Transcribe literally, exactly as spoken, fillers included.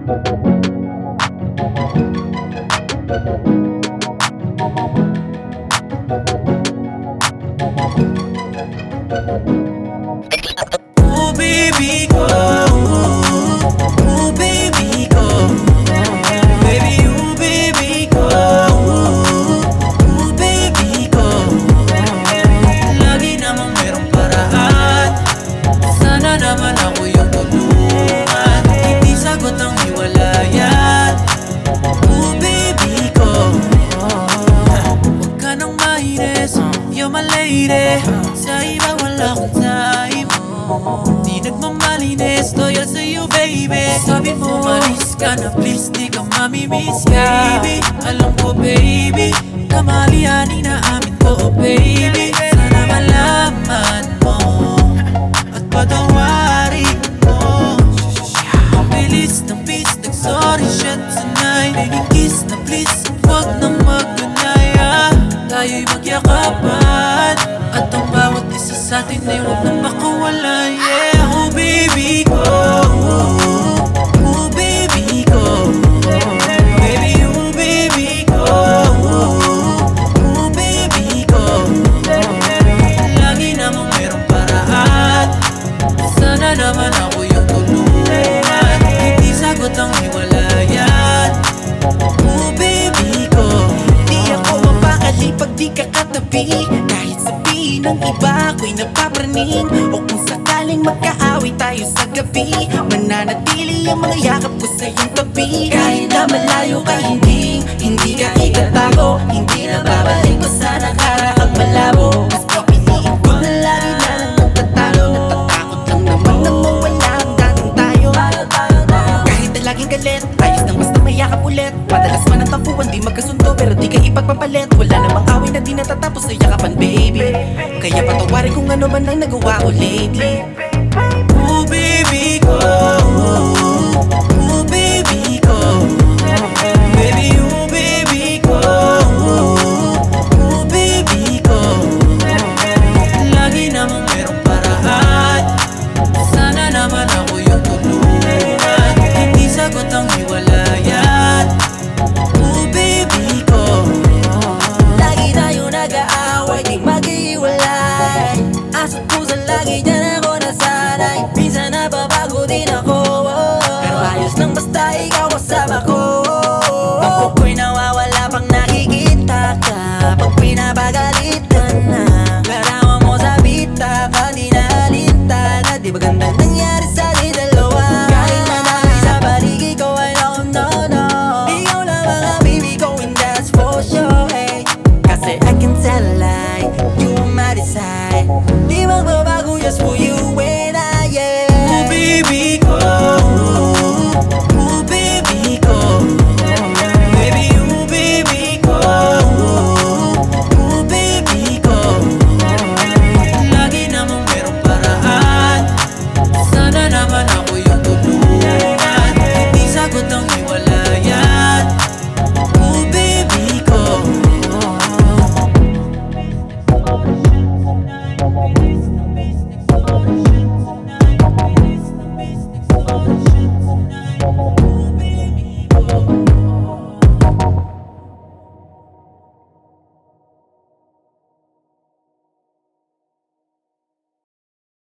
Oh baby ko, oh baby ko, baby oh baby ko, oh baby ko. Lagi namang merong paraan, sana naman ako yung tulungan. Hindi sagot ang hiwalayan, oh baby ko. Huwag ka nang mainis, you're my lady. Sa iba wala akong time, di nagmamalinis, loyal sa'yo baby. Sabi mo malis ka na please, di ka mamimiss baby. Alam ko baby, kamalian inaamin ko oh baby. Sana malaman mo at patawarin mo. Ang bilis ng peace, nag-sorry shit tonight. Baby kiss na please, huwag nang mag-unaya. Tayo'y magyakapan, at ang bawat isa sa'tin ay huwag nang makawala. Yeah, oh baby ko, oh baby ko, baby oh baby ko, oh baby ko. Lagi namang merong paraan, sana naman ako yung tulungan. Hindi sagot ang hiwalayan, oh baby ko. Di ako mapakali pag di ka katabi, kahit sabihin ng iba ako'y napapraning. O kung sakaling magkaaway tayo sa gabi, mananatili ang mga yakap ko sa iyong tabi. Kahit na malayo ka hindi, hindi ka itatago, hindi na babalik ko sa nakaraang malabo. Mas pipiliin ko na lagi na lang ang tatalo. Natatakot lang naman na mawala ang dating tayo. Kahit na laging galit, ayos nang basta mayakap ulit. Madalas man ang tampuan, di magkasundo, pero di ka ipagpapalit. Wala namang away na di natatapos sa yakapan baby, kaya patawarin kung ano man ang nagawa ko lately. Oh baby ko,